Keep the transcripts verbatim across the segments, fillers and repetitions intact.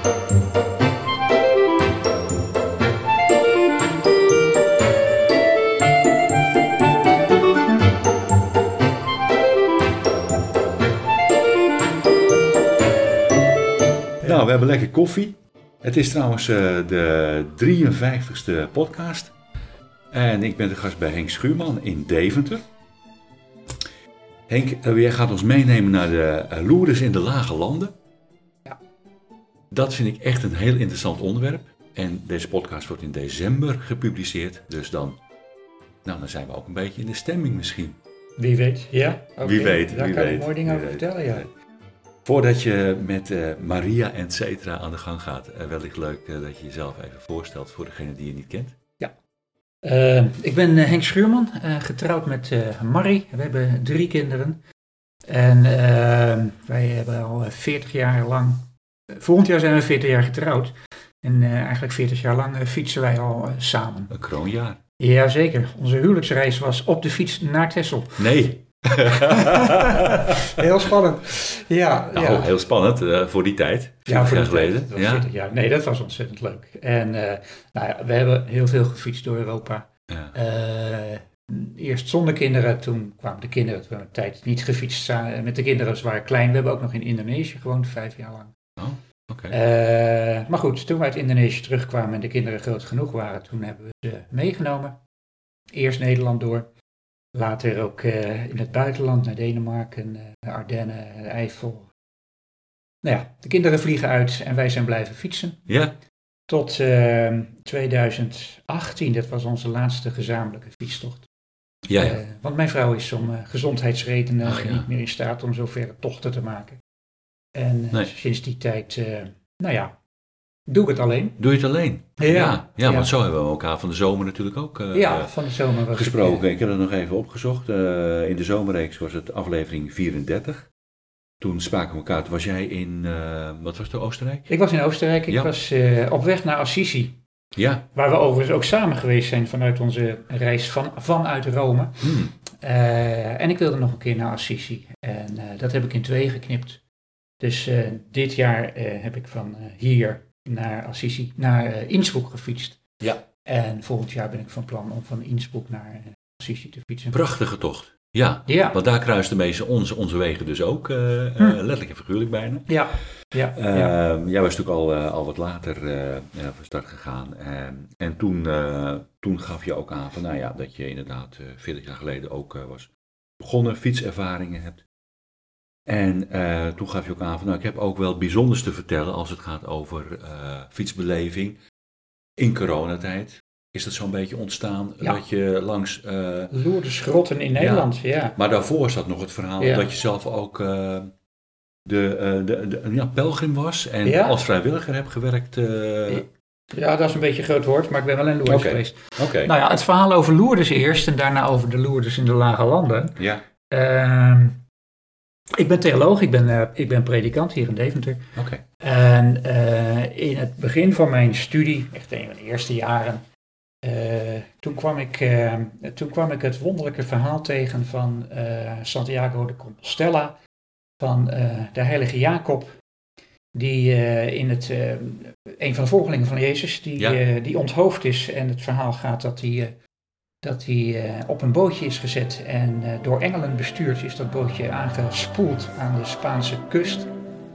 Nou, we hebben lekker koffie. Het is trouwens uh, de drieënvijftigste podcast. En ik ben de gast bij Henk Schuurman in Deventer. Henk, uh, jij gaat ons meenemen naar de uh, Lourdes in de Lage Landen. Ja. Dat vind ik echt een heel interessant onderwerp. En deze podcast wordt in december gepubliceerd. Dus dan, nou, dan zijn we ook een beetje in de stemming misschien. Wie weet, ja. Okay. Wie weet, Daar wie kan weet, ik mooie dingen over weet, vertellen, ja. Voordat je met uh, Maria en cetera aan de gang gaat, uh, wellicht leuk uh, dat je jezelf even voorstelt voor degene die je niet kent. Ja, uh, ik ben uh, Henk Schuurman, uh, getrouwd met uh, Marie. We hebben drie kinderen en uh, wij hebben al veertig jaar lang, uh, volgend jaar zijn we veertig jaar getrouwd. En uh, eigenlijk veertig jaar lang uh, fietsen wij al uh, samen. Een kroonjaar. Jazeker, onze huwelijksreis was op de fiets naar Texel. Nee. Heel spannend. Ja, nou, ja. heel spannend uh, voor die tijd. Ja, voor jaar die geleden. tijd. Dat was ja. veertig jaar. Nee, dat was ontzettend leuk. En uh, nou ja, we hebben heel veel gefietst door Europa. Ja. Uh, eerst zonder kinderen, toen kwamen de kinderen. Toen hebben we een tijd niet gefietst met de kinderen. Ze waren klein. We hebben ook nog in Indonesië gewoond, vijf jaar lang. Oh, oké. Okay. Uh, maar goed, toen we uit Indonesië terugkwamen en de kinderen groot genoeg waren, toen hebben we ze meegenomen. Eerst Nederland door. Later ook uh, in het buitenland, naar Denemarken, uh, Ardennen, uh, Eifel. Nou ja, de kinderen vliegen uit en wij zijn blijven fietsen. Ja. Tot uh, twintig achttien, dat was onze laatste gezamenlijke fietstocht. Ja, ja. Uh, want mijn vrouw is om uh, gezondheidsredenen Ach, ja. niet meer in staat om zo verre tochten te maken. En uh, nee. sinds die tijd, uh, nou ja, doe ik het alleen. Doe je het alleen? Ja. Ja, ja, ja. Want Ja. zo hebben we elkaar van de zomer natuurlijk ook uh, Ja, van de zomer was gesproken. Ik, uh, ik heb het nog even opgezocht. Uh, in de zomerreeks was het aflevering vierendertig. Toen spraken we elkaar. Toen was jij in, uh, wat was het, Oostenrijk? Ik was in Oostenrijk. Ik ja. was uh, op weg naar Assisi. Ja. Waar we overigens ook samen geweest zijn vanuit onze reis van, vanuit Rome. Hmm. Uh, en ik wilde nog een keer naar Assisi. En uh, dat heb ik in twee geknipt. Dus uh, dit jaar uh, heb ik van uh, hier naar Assisi, naar uh, Innsbruck gefietst. Ja. En volgend jaar ben ik van plan om van Innsbruck naar uh, Assisi te fietsen. Prachtige tocht. Ja, ja. Want daar kruisten meestal onze, onze wegen dus ook, uh, hm. uh, letterlijk en figuurlijk bijna. Ja. Ja. Uh, ja. Jij was natuurlijk al, uh, al wat later uh, van start gegaan. Uh, en toen, uh, toen gaf je ook aan van, nou ja, dat je inderdaad uh, veertig jaar geleden ook uh, was begonnen, fietservaringen hebt. En uh, toen gaf je ook aan van, nou, ik heb ook wel bijzonders te vertellen als het gaat over uh, fietsbeleving in coronatijd. Is dat zo'n beetje ontstaan ja. dat je langs... Uh, Lourdes grotten in Nederland, ja. ja. Maar daarvoor zat nog het verhaal ja. dat je zelf ook uh, de, uh, de, de ja, pelgrim was en ja. als vrijwilliger hebt gewerkt. Uh... Ja, dat is een beetje een groot woord, maar ik ben wel in Lourdes okay. geweest. Okay. Nou ja, het verhaal over Lourdes eerst en daarna over de Lourdes in de Lage Landen. Ja. Uh, ik ben theoloog, ik ben, uh, ik ben predikant hier in Deventer. Okay. En uh, in het begin van mijn studie, echt een van de eerste jaren, uh, toen, kwam ik, uh, toen kwam ik het wonderlijke verhaal tegen van uh, Santiago de Compostela, van uh, de heilige Jacob, die uh, in het, uh, een van de volgelingen van Jezus, die, ja. uh, die onthoofd is. En het verhaal gaat dat hij... Uh, dat hij uh, op een bootje is gezet en uh, door engelen bestuurd is dat bootje aangespoeld aan de Spaanse kust.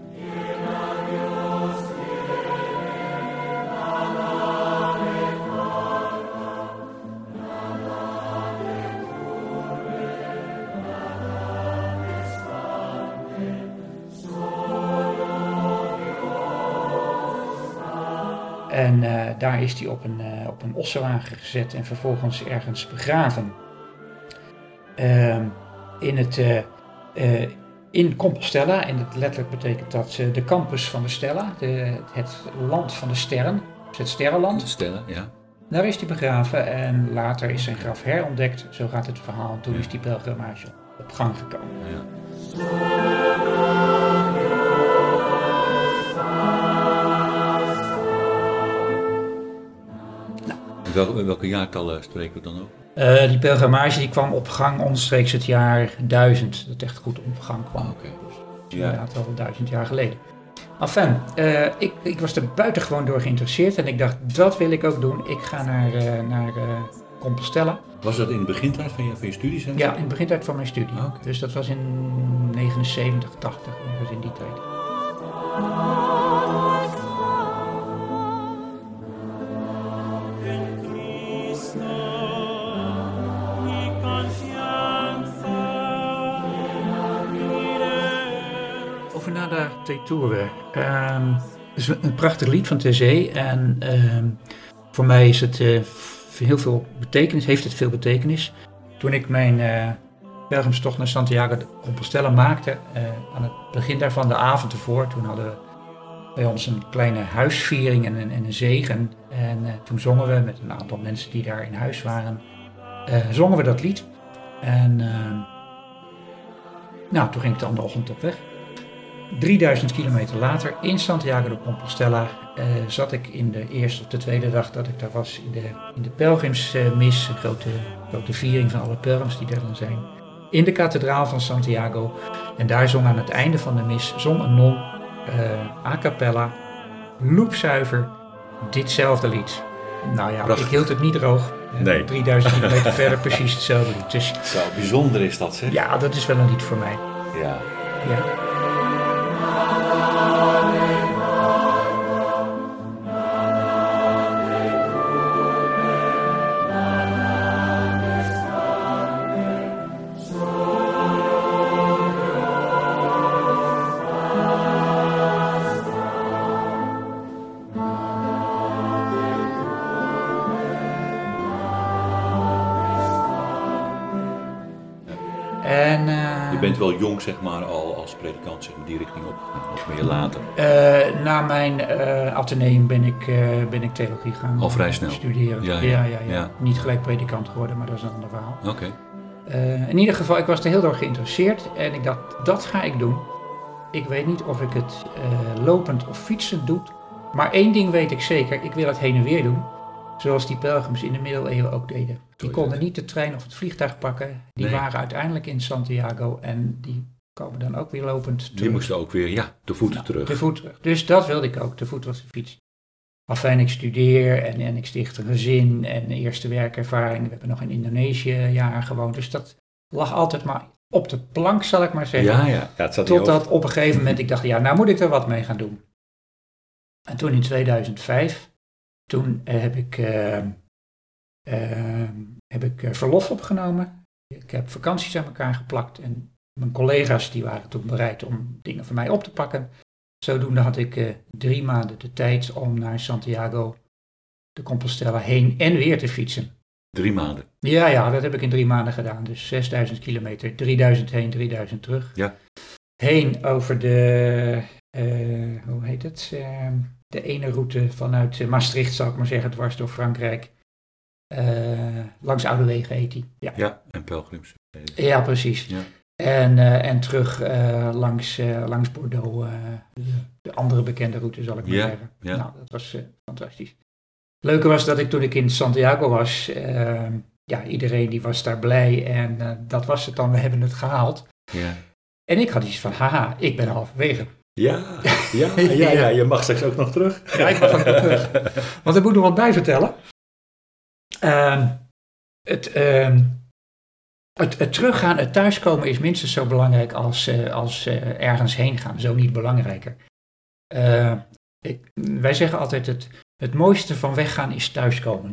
En uh, daar is hij op een, uh, op een ossenwagen gezet en vervolgens ergens begraven. Uh, in, het, uh, uh, in Compostela, en het letterlijk betekent dat uh, de campus van de Stella, de, het land van de sterren, het sterrenland. De sterren, ja. Daar is hij begraven en later is zijn graf herontdekt, zo gaat het verhaal. En toen ja. is die pelgrimage op gang gekomen. Ja. Wel, welke jaartallen spreken we dan ook? Uh, die pelgrimage die kwam op gang omstreeks het jaar duizend, dat echt goed op gang kwam. Oh, okay. Dus inderdaad al duizend jaar geleden. Enfin, uh, ik, ik was er buitengewoon door geïnteresseerd en ik dacht, dat wil ik ook doen. Ik ga naar, uh, naar uh, Compostela. Was dat in de begintijd van je, van je studies? Hè? Ja, in de begintijd van mijn studie. Oh, okay. Dus dat was in negenenzeventig, tachtig, ergens in die tijd. Over Nada te Toeren. Um, het is een prachtig lied van Terzee en um, voor mij is het uh, heel veel betekenis, heeft het veel betekenis. Toen ik mijn uh, pelgrimstocht naar Santiago de Compostela maakte, uh, aan het begin daarvan, de avond ervoor, toen hadden we bij ons een kleine huisviering en een, en een zegen. En uh, toen zongen we met een aantal mensen die daar in huis waren, uh, zongen we dat lied. En uh, nou, toen ging ik de andere ochtend op weg. drieduizend kilometer later, in Santiago de Compostela, uh, zat ik in de eerste of de tweede dag dat ik daar was in de, in de pelgrimsmis, een grote, grote viering van alle pelgrims die er dan zijn, in de kathedraal van Santiago. En daar zong aan het einde van de mis, zong een non, uh, a cappella, loepzuiver, ditzelfde lied. Nou ja, Prachtig. Ik hield het niet droog. Uh, nee. drieduizend kilometer verder precies hetzelfde lied. Dus, Zo bijzonder is dat, zeg. Ja, dat is wel een lied voor mij. Ja. Ja. En, uh, je bent wel jong, zeg maar, al als predikant, zeg maar, die richting op, of meer later? Uh, na mijn uh, ateneum ben ik, uh, ben ik theologie gaan al vrij snel studeren. Ja, ja, ja, ja, ja. ja. Niet gelijk predikant geworden, maar dat is een ander verhaal. Oké. Okay. Uh, in ieder geval, ik was er heel door geïnteresseerd en ik dacht, dat ga ik doen. Ik weet niet of ik het uh, lopend of fietsend doe, maar één ding weet ik zeker, ik wil het heen en weer doen. Zoals die pelgrims in de middeleeuwen ook deden. Die konden niet de trein of het vliegtuig pakken. Die nee. waren uiteindelijk in Santiago en die komen dan ook weer lopend terug. Die moesten ook weer, ja, te voet nou, terug. Te voet terug. Dus dat wilde ik ook, te voet was de fiets. Afijn, ik studeer en, en ik sticht een gezin en eerste werkervaring. We hebben nog in Indonesië jaren gewoond. Dus dat lag altijd maar op de plank, zal ik maar zeggen. Ja, ja. ja het zat Totdat op een gegeven moment ik dacht, ja, nou moet ik er wat mee gaan doen. En toen in tweeduizend vijf... Toen heb ik, uh, uh, heb ik verlof opgenomen. Ik heb vakanties aan elkaar geplakt. En mijn collega's die waren toen bereid om dingen voor mij op te pakken. Zodoende had ik uh, drie maanden de tijd om naar Santiago de Compostela heen en weer te fietsen. Drie maanden? Ja, ja, dat heb ik in drie maanden gedaan. Dus zesduizend kilometer, drieduizend heen, drieduizend terug. Ja. Heen over de, uh, hoe heet het? Uh, De ene route vanuit Maastricht, zou ik maar zeggen, dwars door Frankrijk. Uh, langs Oude Wegen heet die. Ja, ja en pelgrims. Ja, precies. Ja. En, uh, en terug uh, langs, uh, langs Bordeaux, uh, de, de andere bekende route, zal ik maar ja, zeggen. Ja. Nou, dat was uh, fantastisch. Het leuke was dat ik toen ik in Santiago was, uh, ja, iedereen die was daar blij en uh, dat was het dan, we hebben het gehaald. Ja. En ik had iets van, haha, ik ben halverwege. Ja, ja, ja, ja, je mag straks ook nog terug. Ja, ik mag ook nog terug. Want ik moet er wat bij vertellen. Uh, het, uh, het, het teruggaan, het thuiskomen is minstens zo belangrijk als, uh, als uh, ergens heen gaan. Zo niet belangrijker. Uh, ik, wij zeggen altijd, het, het mooiste van weggaan is thuiskomen.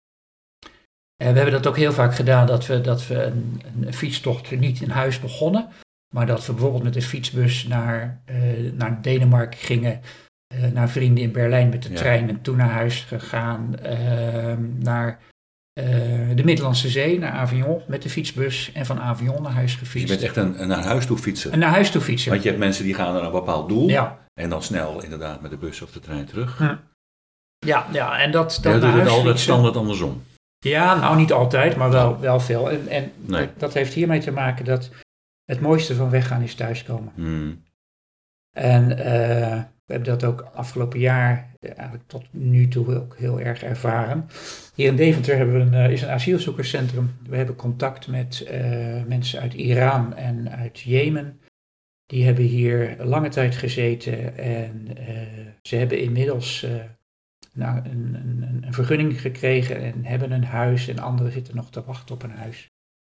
Uh, we hebben dat ook heel vaak gedaan, dat we, dat we een, een fietstocht niet in huis begonnen. Maar dat we bijvoorbeeld met de fietsbus naar, uh, naar Denemarken gingen, uh, naar vrienden in Berlijn met de ja. trein en toen naar huis gegaan, uh, naar uh, de Middellandse Zee, naar Avignon met de fietsbus en van Avignon naar huis gefietst. Je bent echt een, een naar huis toe fietsen? Een naar huis toe fietsen. Want je hebt mensen die gaan naar een bepaald doel ja. en dan snel inderdaad met de bus of de trein terug. Hm. Ja, ja, en dat, dat ja, naar huis het altijd fietsen. standaard andersom. Ja, nou niet altijd, maar wel, wel veel. En, en nee. dat, dat heeft hiermee te maken dat het mooiste van weggaan is thuiskomen. Hmm. En uh, we hebben dat ook afgelopen jaar, eigenlijk tot nu toe ook heel erg ervaren. Hier in Deventer hebben we een, uh, is een asielzoekerscentrum. We hebben contact met uh, mensen uit Iran en uit Jemen. die hebben hier lange tijd gezeten en uh, ze hebben inmiddels uh, nou, een, een, een vergunning gekregen en hebben een huis en anderen zitten nog te wachten op een huis.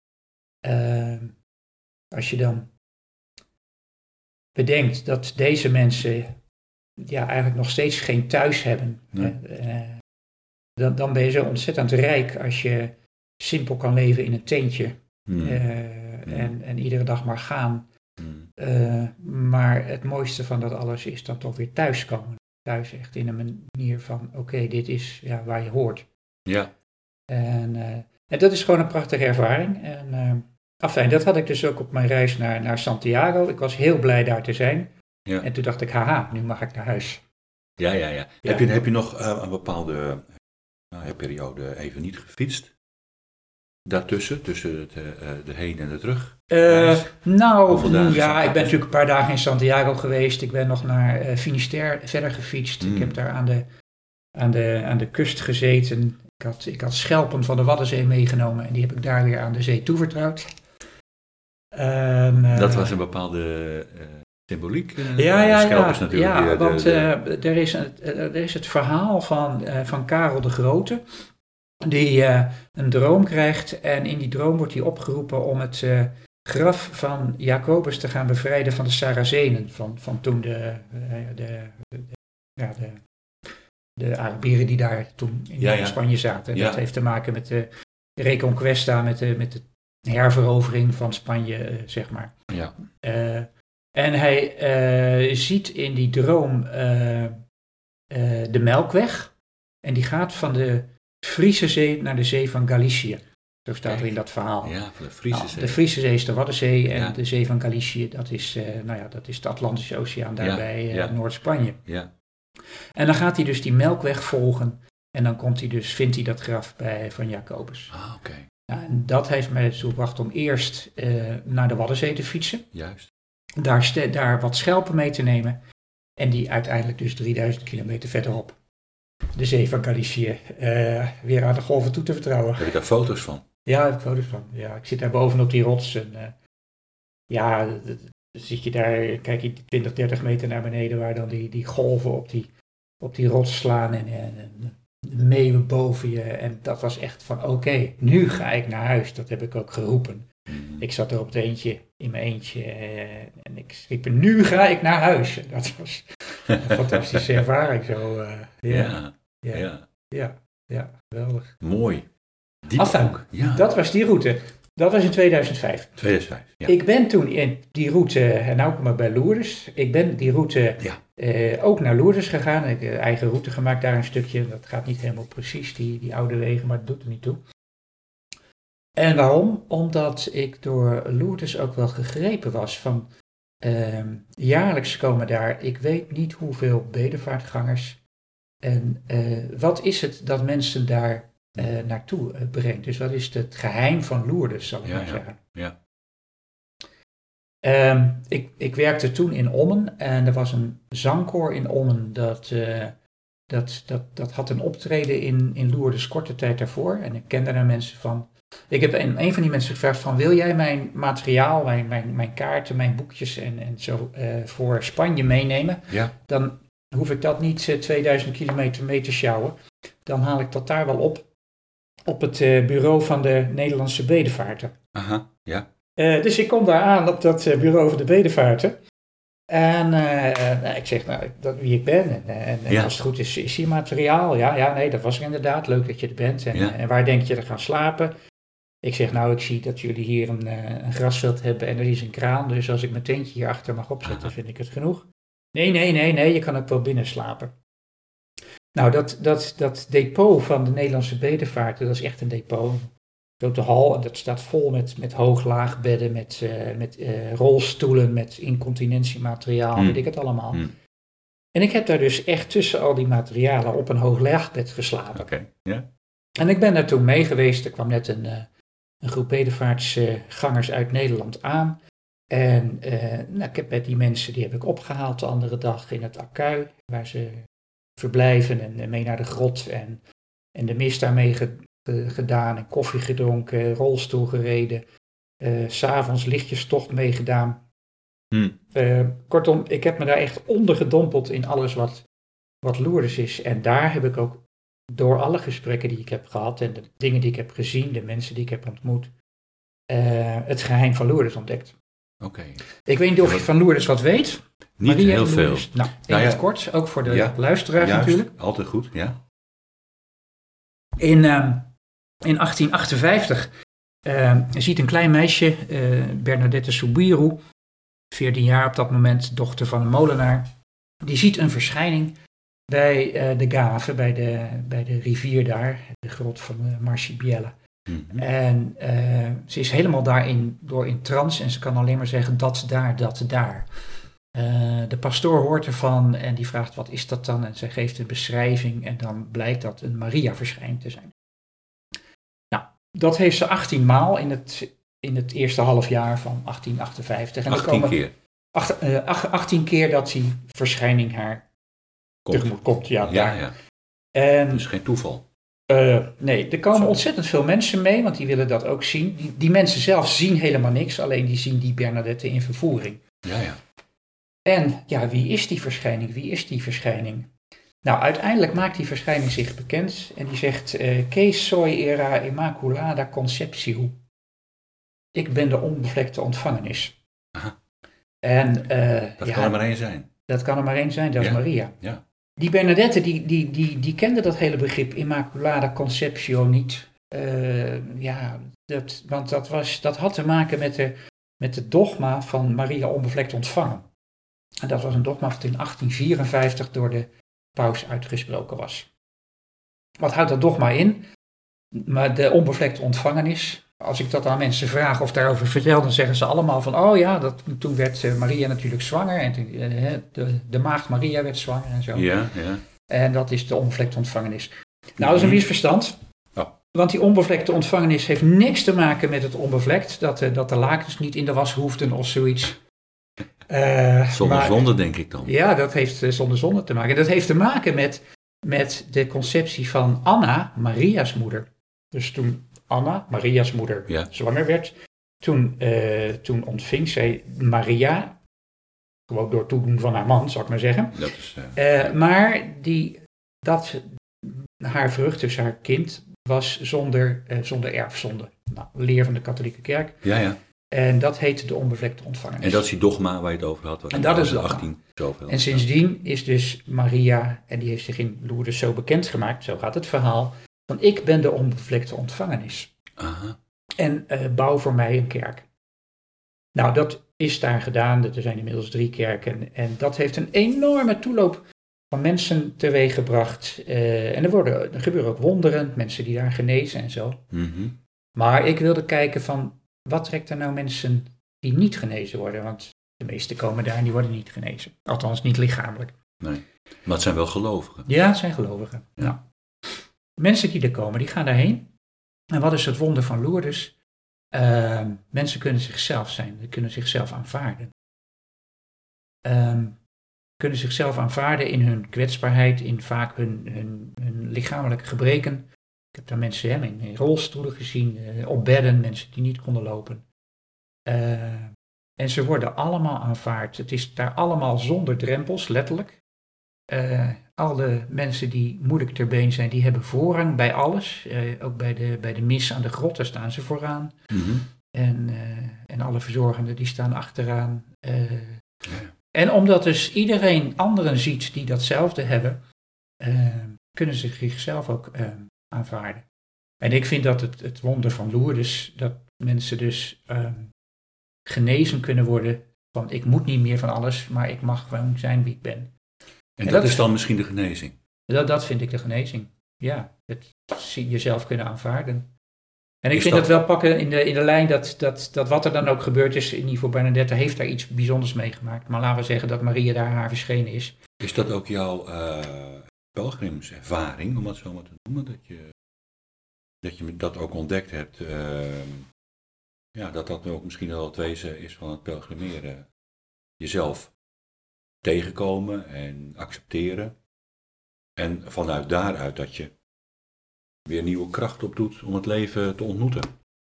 Uh, als je dan bedenkt dat deze mensen ja, eigenlijk nog steeds geen thuis hebben, nee. uh, dan, dan ben je zo ontzettend rijk als je simpel kan leven in een tentje hmm. Uh, hmm. En, en iedere dag maar gaan. Hmm. Uh, maar het mooiste van dat alles is dan toch weer thuiskomen. Thuis echt in een manier van, oké, okay, dit is ja, waar je hoort. Ja. En, uh, en dat is gewoon een prachtige ervaring. En uh, afijn, dat had ik dus ook op mijn reis naar, naar Santiago. Ik was heel blij daar te zijn. Ja. En toen dacht ik, haha, nu mag ik naar huis. Ja, ja, ja. ja. Heb, je, heb je nog uh, een bepaalde uh, periode even niet gefietst? Daartussen, tussen het, uh, de heen en de terug? Uh, nou, ja, ik ben natuurlijk een paar dagen in Santiago geweest. Ik ben nog naar uh, Finisterre verder gefietst. Mm. Ik heb daar aan de, aan, de, aan de kust gezeten. Ik had, ik had schelpen van de Waddenzee meegenomen en die heb ik daar weer aan de zee toevertrouwd. Um, uh, Dat was een bepaalde uh, symboliek? Uh, ja, ja, schelp ja, is natuurlijk ja de, want de, de... Uh, er, is een, uh, er is het verhaal van, uh, van Karel de Grote. Die uh, een droom krijgt en in die droom wordt hij opgeroepen om het uh, graf van Jacobus te gaan bevrijden van de Sarazenen. Van, van toen de, uh, de, de, ja, de, de Arabieren die daar toen in, ja, ja. Spanje zaten. Ja. Dat heeft te maken met de Reconquista, met de, met de herverovering van Spanje, uh, zeg maar. Ja. Uh, en hij uh, ziet in die droom uh, uh, de Melkweg en die gaat van de Friese Zee naar de Zee van Galicië. Zo staat er in dat verhaal. Ja, van de Friese nou, Zee. De Friese Zee is de Waddenzee en ja. de Zee van Galicië, dat is, uh, nou ja, dat is de Atlantische Oceaan daar ja, bij uh, ja. Noord-Spanje. Ja. En dan gaat hij dus die Melkweg volgen en dan komt hij dus, vindt hij dat graf bij, van Jacobus. Ah, oké. Okay. Nou, en dat heeft mij ertoe gebracht om eerst uh, naar de Waddenzee te fietsen. Juist. Daar, ste- daar wat schelpen mee te nemen en die uiteindelijk dus drieduizend kilometer verderop de Zee van Galicië uh, weer aan de golven toe te vertrouwen. Heb je daar foto's van? Ja, daar heb ik foto's van. Ja, ik zit daar bovenop die rots en uh, ja, dan zit je daar, kijk je twintig, dertig meter naar beneden waar dan die, die golven op die, op die rots slaan en, en, en de meeuwen boven je. En dat was echt van oké, okay, nu ga ik naar huis. Dat heb ik ook geroepen. Mm. Ik zat er op het eentje, in mijn eentje uh, en ik riep nu ga ik naar huis. En dat was een fantastische ervaring zo. Uh, ja. Ja. Ja. Ja. ja, ja, geweldig. Mooi. Diep Enfin, ook. Ja. Dat was die route. Dat was in tweeduizend vijf. tweeduizend vijf, ja. Ik ben toen in die route, en nou kom ik bij Lourdes, ik ben die route ja. uh, ook naar Lourdes gegaan. Ik heb uh, eigen route gemaakt daar een stukje. Dat gaat niet helemaal precies, die, die oude wegen, maar dat doet er niet toe. En waarom? Omdat ik door Lourdes ook wel gegrepen was van, uh, jaarlijks komen daar, ik weet niet hoeveel bedevaartgangers. En uh, wat is het dat mensen daar uh, naartoe uh, brengt? Dus wat is het geheim van Lourdes, zal ik ja, maar zeggen. Ja. Um, ik, ik werkte toen in Ommen en er was een zangkoor in Ommen dat, uh, dat, dat, dat had een optreden in, in Lourdes korte tijd daarvoor. En ik kende daar mensen van. Ik heb een, een van die mensen gevraagd van, wil jij mijn materiaal, mijn, mijn, mijn kaarten, mijn boekjes en, en zo uh, voor Spanje meenemen? Ja. Dan hoef ik dat niet uh, tweeduizend kilometer mee te sjouwen. Dan haal ik dat daar wel op, op het uh, bureau van de Nederlandse bedevaarten. Aha, ja. Uh, dus ik kom daar aan op dat uh, bureau van de bedevaarten. En uh, nou, ik zeg nou, dat, wie ik ben. En, en, en ja. Als het goed is, is hier materiaal. Ja, ja, nee, dat was er inderdaad. Leuk dat je er bent. En, ja. en waar denk je te gaan slapen? Ik zeg nou, ik zie dat jullie hier een, uh, een grasveld hebben en er is een kraan. Dus als ik mijn tentje hier achter mag opzetten, Aha. vind ik het genoeg. Nee, nee, nee, nee, je kan ook wel binnen slapen. Nou, dat, dat, dat depot van de Nederlandse bedevaarten, dat is echt een depot. Een grote hal en dat staat vol met, met hoog-laagbedden, met, uh, met uh, rolstoelen, met incontinentiemateriaal, mm. weet ik het allemaal. Mm. En ik heb daar dus echt tussen al die materialen op een hoog-laagbed geslapen. Okay. Yeah. En ik ben daar toen mee geweest, er kwam net een, uh, een groep bedevaartsgangers uit Nederland aan. En uh, nou, ik heb met die mensen, die heb ik opgehaald de andere dag in het Akkuy, waar ze verblijven en uh, mee naar de grot en, en de mis daarmee ge, uh, gedaan en koffie gedronken, rolstoel gereden, uh, 's avonds lichtjestocht meegedaan. Hmm. Uh, kortom, ik heb me daar echt ondergedompeld in alles wat, wat Lourdes is. En daar heb ik ook door alle gesprekken die ik heb gehad en de dingen die ik heb gezien, de mensen die ik heb ontmoet, uh, het geheim van Lourdes ontdekt. Oké. Okay. Ik weet niet of ja, je van Lourdes wat weet. Niet Maria heel Lourdes, veel. Nou, in nou ja, het kort, ook voor de ja, luisteraars juist, natuurlijk. Altijd goed, ja. In, uh, in achttien achtenvijftig uh, ziet een klein meisje, uh, Bernadette Soubirous, veertien jaar op dat moment, dochter van een molenaar, die ziet een verschijning bij uh, de Gave, bij de, bij de rivier daar, de grot van uh, Marcibiella. Mm-hmm. En uh, ze is helemaal daarin door in trance en ze kan alleen maar zeggen dat daar, dat daar. Uh, de pastoor hoort ervan en die vraagt wat is dat dan en zij geeft een beschrijving en dan blijkt dat een Maria verschijning te zijn. Nou, dat heeft ze achttien maal in het, in het eerste halfjaar van achttien achtenvijftig. En achttien komen keer? Acht, uh, achttien keer dat die verschijning haar komt. tegemoet komt. Ja, ja, ja. En, dus geen toeval. Uh, nee, er komen Zo. ontzettend veel mensen mee, want die willen dat ook zien. Die, die mensen zelf zien helemaal niks, alleen die zien die Bernadette in vervoering. Ja, ja. En ja, wie is die verschijning? Wie is die verschijning? Nou, uiteindelijk maakt die verschijning zich bekend en die zegt, uh, Que soy era immaculada conceptio. Ik ben de onbevlekte ontvangenis. Aha. En, uh, dat ja, kan er maar één zijn. Dat kan er maar één zijn, dat is ja. Maria. Ja. Die Bernadette, die, die, die, die kende dat hele begrip Immaculada Conceptio niet. Uh, ja, dat, want dat, was, dat had te maken met, de, met het dogma van Maria onbevlekt ontvangen. En dat was een dogma dat in achttien vierenvijftig door de paus uitgesproken was. Wat houdt dat dogma in? Maar de onbevlekte ontvangenis. Als ik dat aan mensen vraag of daarover vertel, dan zeggen ze allemaal van, oh ja, dat, toen werd Maria natuurlijk zwanger en de, de maagd Maria werd zwanger en zo. Ja, ja. En dat is de onbevlekte ontvangenis. Nou, dat is een misverstand. Oh. Want die onbevlekte ontvangenis heeft niks te maken met het onbevlekt, dat, dat de lakens niet in de was hoefden of zoiets. Uh, zonder maar, zonde, denk ik dan. Ja, dat heeft uh, zonder zonde te maken. Dat heeft te maken met, met de conceptie van Anna, Maria's moeder. Dus toen Anna, Maria's moeder, ja. zwanger werd, toen, uh, toen ontving zij Maria, gewoon door toedoen van haar man, zou ik maar zeggen. Dat is, uh, uh, maar die, dat, haar vrucht, dus haar kind, was zonder, uh, zonder erfzonde. Nou, leer van de katholieke kerk. Ja, ja. En dat heette de onbevlekte ontvangenis. En dat is die dogma waar je het over had. En dat is de achttien zoveel. En sindsdien is dus Maria, en die heeft zich in Lourdes zo bekendgemaakt, zo gaat het verhaal, van ik ben de onbevlekte ontvangenis. Aha. En uh, bouw voor mij een kerk. Nou, dat is daar gedaan. Er zijn inmiddels drie kerken. En dat heeft een enorme toeloop van mensen teweeggebracht. Uh, en er, worden, er gebeuren ook wonderen, mensen die daar genezen en zo. Mm-hmm. Maar ik wilde kijken van, wat trekt er nou mensen die niet genezen worden? Want de meesten komen daar en die worden niet genezen. Althans, niet lichamelijk. Nee, maar het zijn wel gelovigen. Ja, het zijn gelovigen. Ja. Nou, mensen die er komen, die gaan daarheen. En wat is het wonder van Lourdes? Uh, mensen kunnen zichzelf zijn. Ze kunnen zichzelf aanvaarden. Uh, kunnen zichzelf aanvaarden in hun kwetsbaarheid, in vaak hun, hun, hun lichamelijke gebreken. Ik heb daar mensen hè, in, in rolstoelen gezien, uh, op bedden, mensen die niet konden lopen. Uh, en ze worden allemaal aanvaard. Het is daar allemaal zonder drempels, letterlijk. Uh, alle mensen die moeilijk ter been zijn, die hebben voorrang bij alles. Uh, ook bij de, bij de mis aan de grot, daar staan ze vooraan. Mm-hmm. En, uh, en alle verzorgenden, die staan achteraan. Uh, ja. En omdat dus iedereen anderen ziet die datzelfde hebben, uh, kunnen ze zichzelf ook uh, aanvaarden. En ik vind dat het, het wonder van Lourdes, dat mensen dus uh, genezen kunnen worden van ik moet niet meer van alles, maar ik mag gewoon zijn wie ik ben. En, en dat, dat is dan misschien de genezing? Dat, dat vind ik de genezing, ja. Het jezelf kunnen aanvaarden. En ik is vind dat... dat wel pakken in de, in de lijn dat, dat, dat wat er dan ook gebeurd is, in ieder geval Bernadette heeft daar iets bijzonders meegemaakt. Maar laten we zeggen dat Maria daar haar verschenen is. Is dat ook jouw uh, pelgrimservaring, om het zo maar te noemen? Dat je dat, je dat ook ontdekt hebt? Uh, ja, dat dat ook misschien wel het wezen is van het pelgrimeren. Jezelf tegenkomen en accepteren. En vanuit daaruit dat je weer nieuwe kracht opdoet om het leven te ontmoeten.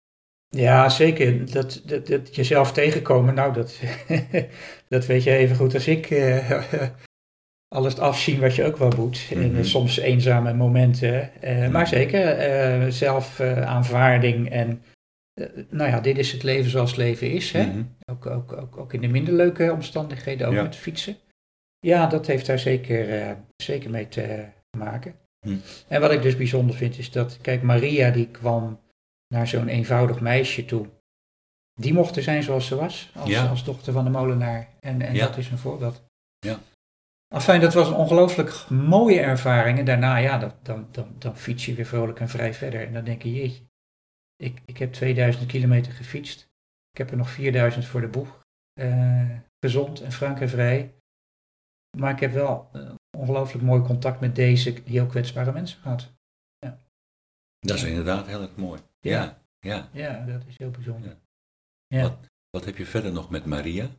Ja, zeker. Dat, dat, dat jezelf tegenkomen, nou, dat, dat weet je even goed als ik. Uh, alles afzien wat je ook wel moet. Mm-hmm. En uh, soms eenzame momenten. Uh, mm-hmm. Maar zeker, uh, zelfaanvaarding. Uh, en uh, nou ja, dit is het leven zoals het leven is. Hè? Mm-hmm. Ook, ook, ook, ook in de minder leuke omstandigheden, ook ja. met fietsen. Ja, dat heeft daar zeker, uh, zeker mee te maken. Mm. En wat ik dus bijzonder vind is dat, kijk, Maria die kwam naar zo'n eenvoudig meisje toe. Die mocht er zijn zoals ze was, als, ja. als dochter van de molenaar. En, en ja. dat is een voorbeeld. Ja. Enfin, dat was een ongelooflijk mooie ervaring. En daarna, ja, dat, dan, dan, dan fiets je weer vrolijk en vrij verder. En dan denk je, jeetje, ik, ik heb tweeduizend kilometer gefietst. Ik heb er nog vierduizend voor de boeg. Uh, gezond en frank en vrij. Maar ik heb wel uh, ongelooflijk mooi contact met deze heel kwetsbare mensen gehad. Ja. Dat is inderdaad heel erg mooi. Ja, ja. Ja, ja dat is heel bijzonder. Ja. Ja. Wat, wat heb je verder nog met Maria?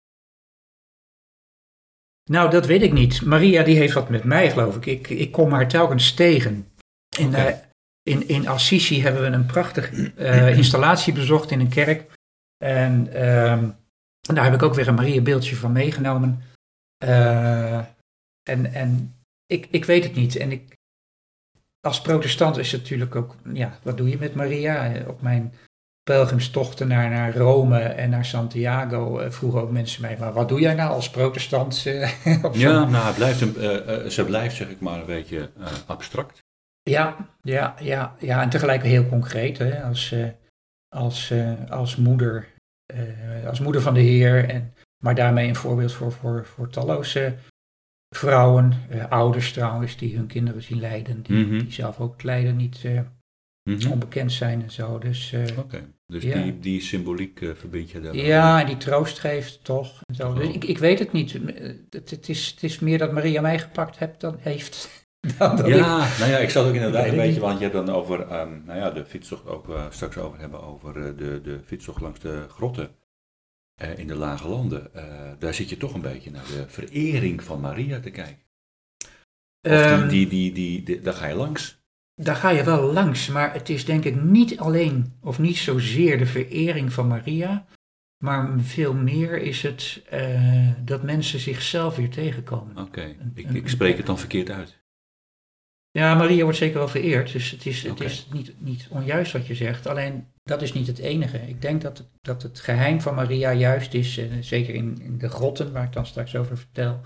Nou, dat weet ik niet. Maria die heeft wat met mij, geloof ik. Ik, ik kom haar telkens tegen. In, okay. uh, in, in Assisi hebben we een prachtige uh, installatie bezocht in een kerk. En, uh, en daar heb ik ook weer een Maria beeldje van meegenomen. Uh, en en ik, ik weet het niet. En ik, als protestant is het natuurlijk ook, ja, wat doe je met Maria? Op mijn pelgrimstochten naar, naar Rome en naar Santiago uh, vroegen ook mensen mij, maar wat doe jij nou als protestant? Uh, ja, nou, het blijft een, uh, uh, ze blijft, zeg ik maar, een beetje uh, abstract. Ja, ja, ja, ja, en tegelijk heel concreet, hè, als, uh, als, uh, als moeder, uh, als moeder van de Heer, en, maar daarmee een voorbeeld voor, voor, voor talloze vrouwen, uh, ouders trouwens, die hun kinderen zien lijden, die, mm-hmm. die zelf ook het lijden niet uh, mm-hmm. onbekend zijn en zo. Dus, uh, Oké, okay. dus ja. die, die symboliek uh, verbind je daar. Ja, en die troost geeft toch. En zo. Dus ik, ik weet het niet. Het, het, is, het is meer dat Maria mij gepakt hebt dan heeft. Dan dan ja, ik, nou ja, ik zat ook inderdaad een beetje, want je hebt dan over, um, nou ja, de fietstocht ook uh, straks over hebben over uh, de, de fietstocht langs de grotten. Uh, in de Lage Landen, uh, daar zit je toch een beetje naar de verering van Maria te kijken. Of um, die, die, die, die, die, daar ga je langs. Daar ga je wel langs, maar het is denk ik niet alleen, of niet zozeer de verering van Maria, maar veel meer is het uh, dat mensen zichzelf weer tegenkomen. Oké, okay. ik, ik spreek het dan verkeerd uit. Ja, Maria wordt zeker wel vereerd, dus het is, het okay. is niet, niet onjuist wat je zegt, alleen dat is niet het enige. Ik denk dat het, dat het geheim van Maria juist is, uh, zeker in, in de grotten, waar ik dan straks over vertel,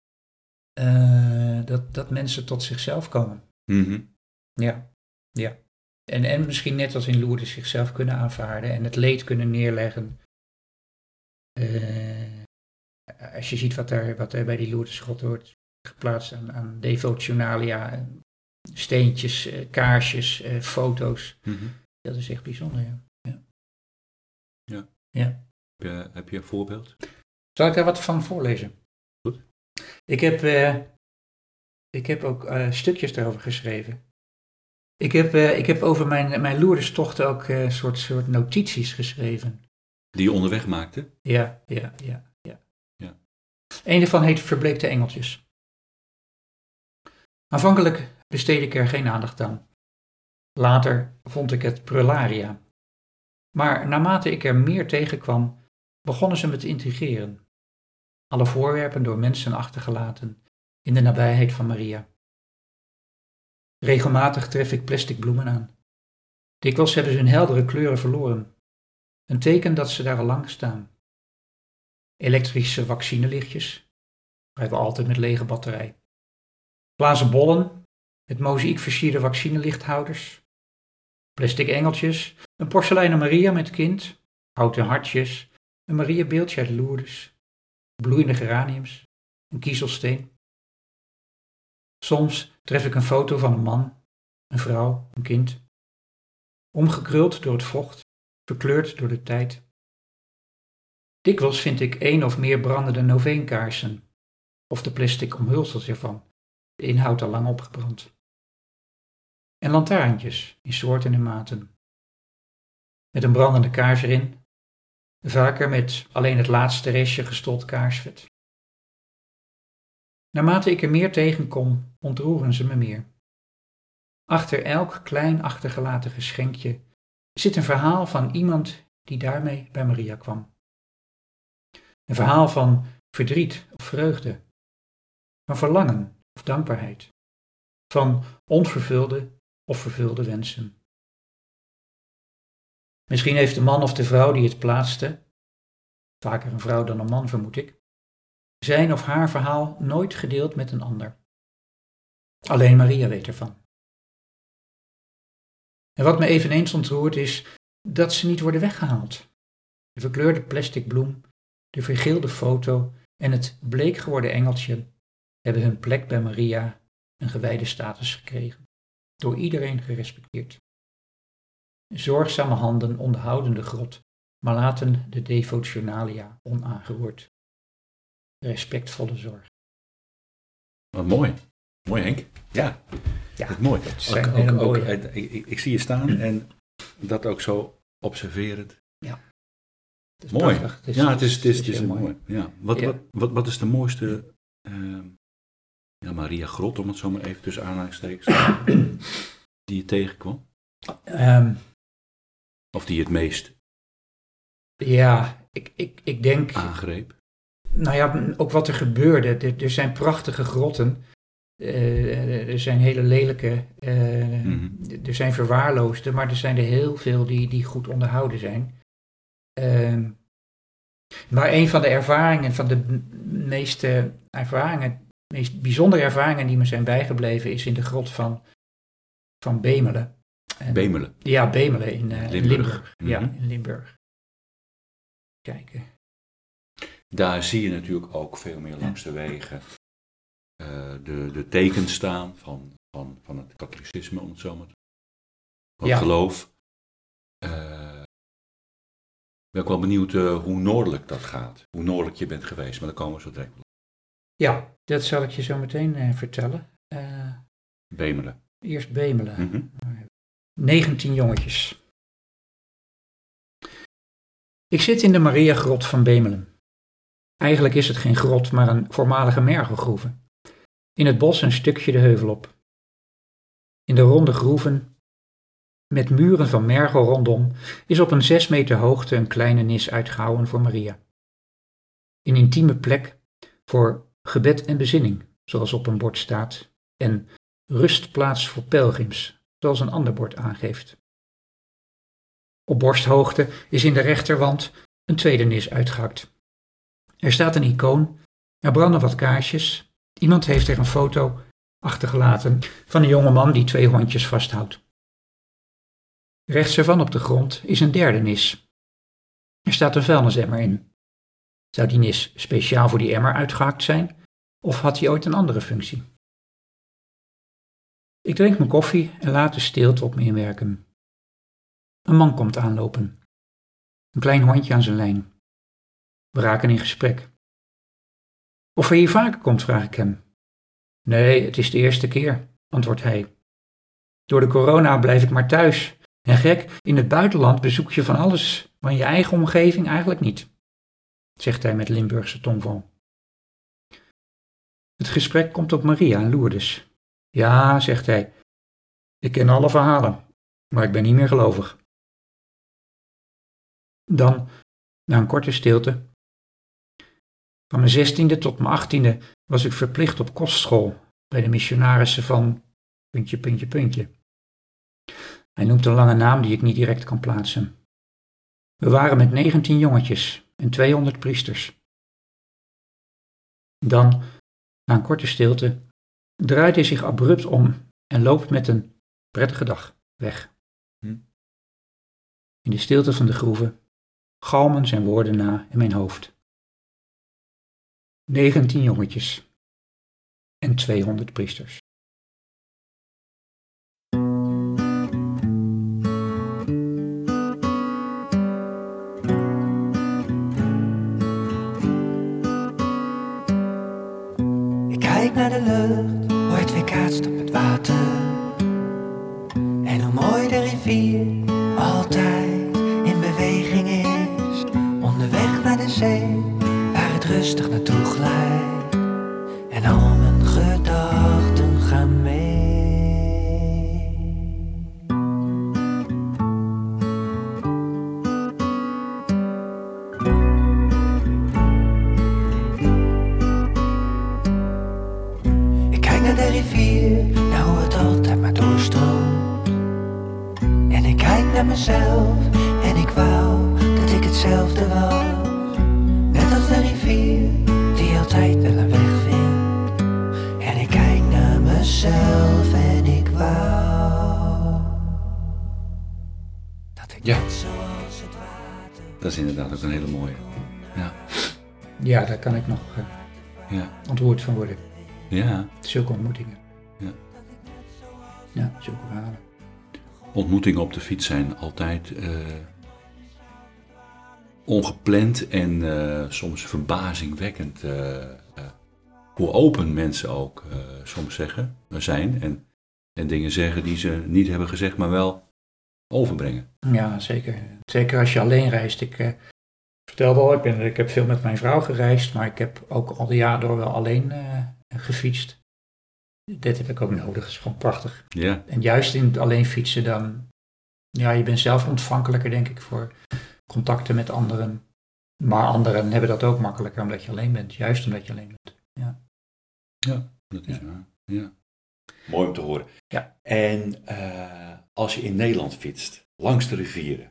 uh, dat, dat mensen tot zichzelf komen. Mm-hmm. Ja, ja. En, en misschien net als in Lourdes zichzelf kunnen aanvaarden en het leed kunnen neerleggen. Uh, als je ziet wat er, wat er bij die Lourdesgrot wordt geplaatst aan, aan devotionalia, steentjes, uh, kaarsjes, uh, foto's. Mm-hmm. Dat is echt bijzonder, ja. Ja. ja. ja. Heb, je, heb je een voorbeeld? Zal ik daar wat van voorlezen? Goed. Ik heb, uh, ik heb ook uh, stukjes daarover geschreven. Ik heb, uh, ik heb over mijn, mijn Lourdestochten ook een uh, soort, soort notities geschreven. Die je onderweg maakte? Ja, ja, ja. ja. ja. Een daarvan heet Verbleekte Engeltjes. Aanvankelijk besteedde ik er geen aandacht aan. Later vond ik het prularia. Maar naarmate ik er meer tegenkwam, begonnen ze me te intrigeren. Alle voorwerpen door mensen achtergelaten in de nabijheid van Maria. Regelmatig tref ik plastic bloemen aan. Dikwijls hebben ze hun heldere kleuren verloren. Een teken dat ze daar al lang staan. Elektrische vaccinelichtjes, vrijwel altijd met lege batterij. Glazen bollen met mozaïek versierde vaccinelichthouders. Plastic engeltjes, een porseleinen Maria met kind, houten hartjes, een Maria beeldje uit Lourdes, bloeiende geraniums, een kiezelsteen. Soms tref ik een foto van een man, een vrouw, een kind. Omgekruld door het vocht, verkleurd door de tijd. Dikwijls vind ik één of meer brandende noveenkaarsen, of de plastic omhulsels ervan, de inhoud al lang opgebrand. En lantaarntjes in soorten en maten. Met een brandende kaars erin, vaker met alleen het laatste restje gestold kaarsvet. Naarmate ik er meer tegenkom, ontroeren ze me meer. Achter elk klein achtergelaten geschenkje zit een verhaal van iemand die daarmee bij Maria kwam. Een verhaal van verdriet of vreugde, van verlangen of dankbaarheid, van onvervulde of vervulde wensen. Misschien heeft de man of de vrouw die het plaatste, vaker een vrouw dan een man vermoed ik, zijn of haar verhaal nooit gedeeld met een ander. Alleen Maria weet ervan. En wat me eveneens ontroert is dat ze niet worden weggehaald. De verkleurde plastic bloem, de vergeelde foto en het bleek geworden engeltje hebben hun plek bij Maria een gewijde status gekregen, door iedereen gerespecteerd. Zorgzame handen onderhouden de grot, maar laten de devotionalia onaangeroerd. Respectvolle zorg. Wat mooi. Mooi, Henk. Ja, Ja, dat is mooi. dat zijn Ook- hele ook- ook, mooie. eh, ik, ik, ik zie je staan en dat ook zo observerend. Het is Mooi. prachtig. Het is- Ja, het is, het is, het is heel een mooi. Ja. Wat, Ja. Wat, wat, wat is de mooiste ehm, ja, Maria Grot, om het zo maar even tussen aanhalingstekens, die je tegenkwam? Ehm, Of die je het meest ja, ik, ik, ik denk, aangreep? nou ja, ook wat er gebeurde. Er, er zijn prachtige grotten. Eh, er zijn hele lelijke, eh, Mhm. er zijn verwaarloosde, maar er zijn er heel veel die, die goed onderhouden zijn. Ehm, maar een van de ervaringen, van de m- meeste ervaringen, meest bijzondere ervaringen die me zijn bijgebleven, is in de grot van, van Bemelen. En- Bemelen. Ja, Bemelen in eh, Limburg. Limburg. Ja, Mhm. in Limburg. Kijken. Daar zie je natuurlijk ook veel meer langs de wegen eh, de, de tekens staan van, van, van het katholicisme, om het zo maar te van het Ja. geloof. Eh, ik ben ook wel benieuwd eh, hoe noordelijk dat gaat. Hoe noordelijk je bent geweest, maar daar komen we zo direct op. Ja, dat zal ik je zo meteen eh, vertellen. Eh, Bemelen. eerst Bemelen. Mhm. negentien jongetjes. Ik zit in de Mariagrot van Bemelen. Eigenlijk is het geen grot, maar een voormalige mergelgroeve. In het bos een stukje de heuvel op. In de ronde groeven, met muren van mergel rondom, is op een zes meter hoogte een kleine nis uitgehouwen voor Maria. Een intieme plek voor gebed en bezinning, zoals op een bord staat, en rustplaats voor pelgrims, zoals een ander bord aangeeft. Op borsthoogte is in de rechterwand een tweede nis uitgehakt. Er staat een icoon, er branden wat kaarsjes, iemand heeft er een foto achtergelaten van een jonge man die twee hondjes vasthoudt. Rechts ervan op de grond is een derde nis. Er staat een vuilnisemmer in. Zou die nis speciaal voor die emmer uitgehakt zijn, of had hij ooit een andere functie? Ik drink mijn koffie en laat de stilte op me inwerken. Een man komt aanlopen. Een klein hondje aan zijn lijn. We raken in gesprek. Of hij hier vaker komt, vraag ik hem. Nee, het is de eerste keer, antwoordt hij. Door de corona blijf ik maar thuis. En gek, in het buitenland bezoek je van alles, maar in je eigen omgeving eigenlijk niet, zegt hij met Limburgse tongval. Het gesprek komt op Maria en Lourdes. Ja, zegt hij, ik ken alle verhalen, maar ik ben niet meer gelovig. Dan, na een korte stilte. Van mijn zestiende tot mijn achttiende was ik verplicht op kostschool bij de missionarissen van puntje, puntje, puntje. Hij noemt een lange naam die ik niet direct kan plaatsen. We waren met negentien jongetjes en tweehonderd priesters. Dan, na een korte stilte, draait hij zich abrupt om en loopt met een prettige dag weg. In de stilte van de groeve galmen zijn woorden na in mijn hoofd. negentien jongetjes en tweehonderd priesters. Ik kijk naar de lucht, hoe het weerkaatst op het water. En hoe mooi de rivier altijd in beweging is. Onderweg naar de zee, waar het rustig naartoe glijdt. En al mijn gedachten gaan mee. mezelf en ik wou dat ik Ja. net zoals het water. Dat is inderdaad ook een hele mooie. Ja. Ja, daar kan ik nog uh, Ja. ontroerd van worden. Ja. Zulke ontmoetingen. Ja. Ja, zulke verhalen. Ontmoetingen op de fiets zijn altijd uh, ongepland en uh, soms verbazingwekkend uh, uh, hoe open mensen ook uh, soms zeggen, zijn en, en dingen zeggen die ze niet hebben gezegd, maar wel overbrengen. Ja, zeker. Zeker als je alleen reist. Ik uh, vertelde al, ik, ben, ik heb veel met mijn vrouw gereisd, maar ik heb ook al de jaren door wel alleen uh, gefietst. Dit heb ik ook nodig, dat is gewoon prachtig. Ja. En juist in het alleen fietsen dan, ja, je bent zelf ontvankelijker denk ik voor contacten met anderen. Maar anderen hebben dat ook makkelijker omdat je alleen bent, juist omdat je alleen bent. Ja, ja dat is ja. waar. Ja. Mooi om te horen. Ja. En uh, als je in Nederland fietst, langs de rivieren.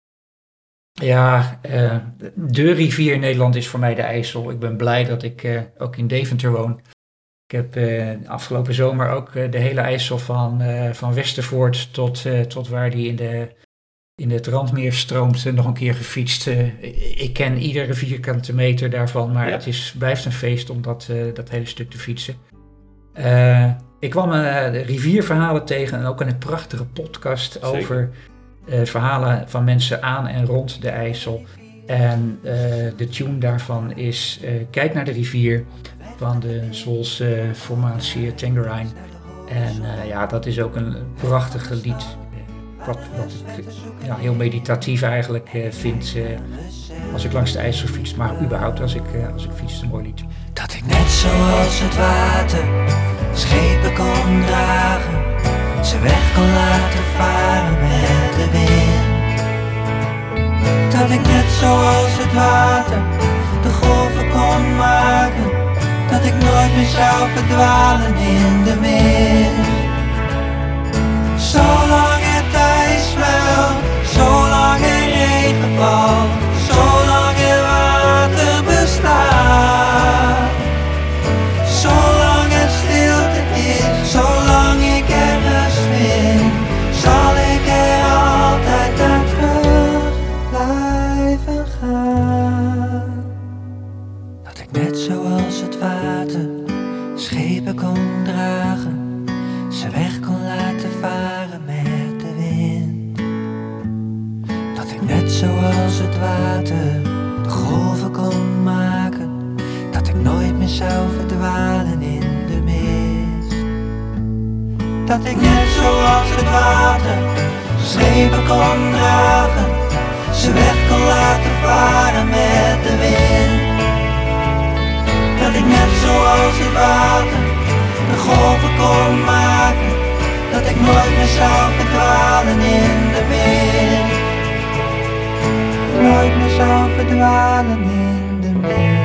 Ja, uh, de rivier in Nederland is voor mij de IJssel. Ik ben blij dat ik uh, ook in Deventer woon. Ik heb uh, afgelopen zomer ook uh, de hele IJssel van, uh, van Westervoort tot, uh, tot waar die in, de, in het Randmeer stroomt uh, nog een keer gefietst. Uh, ik ken iedere vierkante meter daarvan, maar ja. het is, blijft een feest om dat, uh, dat hele stuk te fietsen. Uh, ik kwam uh, de rivierverhalen tegen en ook een prachtige podcast Zeker. over uh, verhalen van mensen aan en rond de IJssel. En uh, de tune daarvan is uh, Kijk naar de rivier van de Zwolse uh, formatie Tangerine. En uh, ja, dat is ook een prachtige lied. Uh, wat, wat ik ja, heel meditatief eigenlijk uh, vind uh, als ik langs de IJssel fiets. Maar überhaupt als ik, uh, als ik fiets, een mooi lied. Dat ik net zoals het water schepen kon dragen, ze weg kon laten varen met de wind. Dat ik net zoals het water de golven kon maken, dat ik nooit meer zou verdwalen in de mist. Zolang het ijs smelt, zolang er regen valt, zolang er water bestaat, zolang het stilte is, zolang ik er rust vind, zal ik er altijd naar terug blijven gaan. Dat ik net zoals het water schepen kon dragen, ze weg kon laten varen met de wind. Dat ik net zoals het water de golven kon maken, dat ik nooit meer zou verdwalen in de mist. Dat ik net zoals het water schepen kon dragen, ze weg kon laten varen met de wind. Dat ik net zoals het water de golven kon maken, dat ik nooit meer zou verdwalen in de mist. Nooit meer zou verdwalen in de mist.